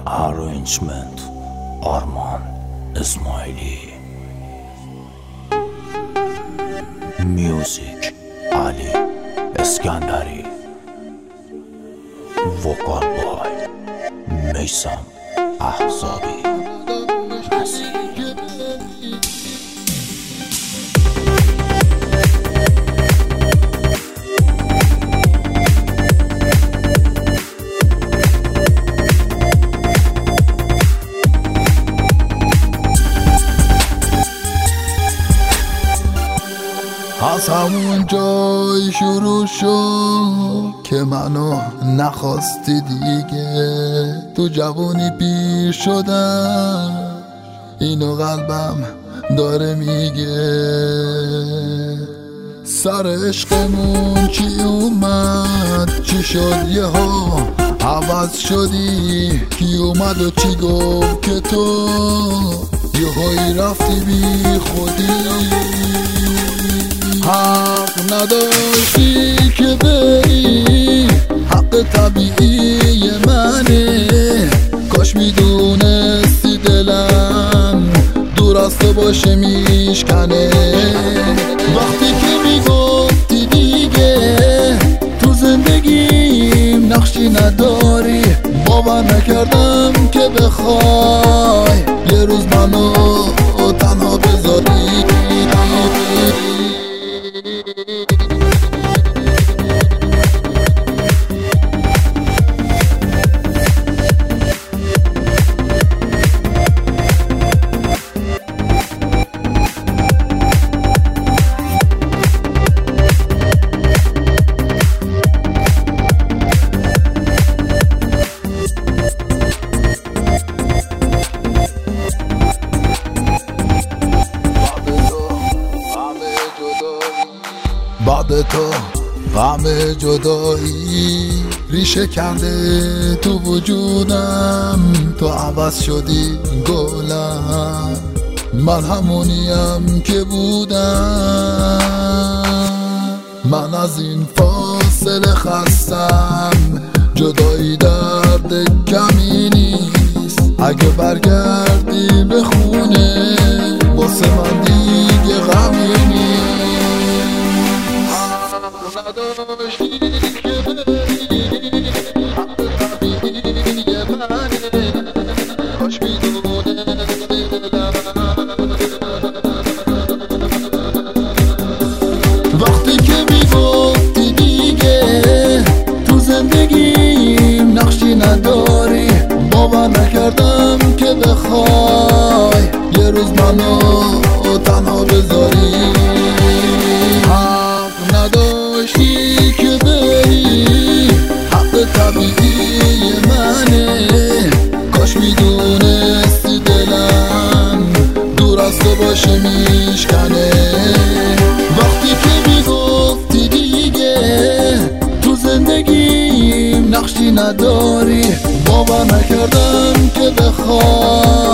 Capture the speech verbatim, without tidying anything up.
Arrangement Arman Ismaili. Music Ali Eskandari. Vocal by Meysam Ahzabi. از همون جای شروع شد که منو نخواستی دیگه. تو جوانی پیر شدم، اینو قلبم داره میگه. سر عشقمون چی اومد، چی شد یه ها عوض شدی. کی اومد و چی گفت که تو یه هایی رفتی بی خودی. حق نداشتی که بری، حق طبیعی منه. کاش میدونستی دلم دور از تو باشه میشکنه. وقتی که میگفتی دیگه تو زندگیم نقشی نداری، باور نکردم که بخوای یه روز منو تنها بذاری. بعد تو غم جدایی ریشه کرده تو وجودم. تو عوض شدی گلم، من همونیم که بودم. من از این فاصله خستم، جدایی درد کمی نیست. اگه برگردی به خونه واسه من دیگه غمی نیست. نداشتی که بری، حق طبیعی منه. کاش میدونستی دلم وقتی که میگفتی دیگه تو زندگیم نقشی نداری، باور نکردم که بخوای یه روز منو تنها بذاری. نداشتی که بری، حق طبیعی منه. کاش میدونستی دلم دور از تو باشه میشکنه. وقتی که میگفتی دیگه تو زندگیم نقشی نداری، باور نکردم که بخوای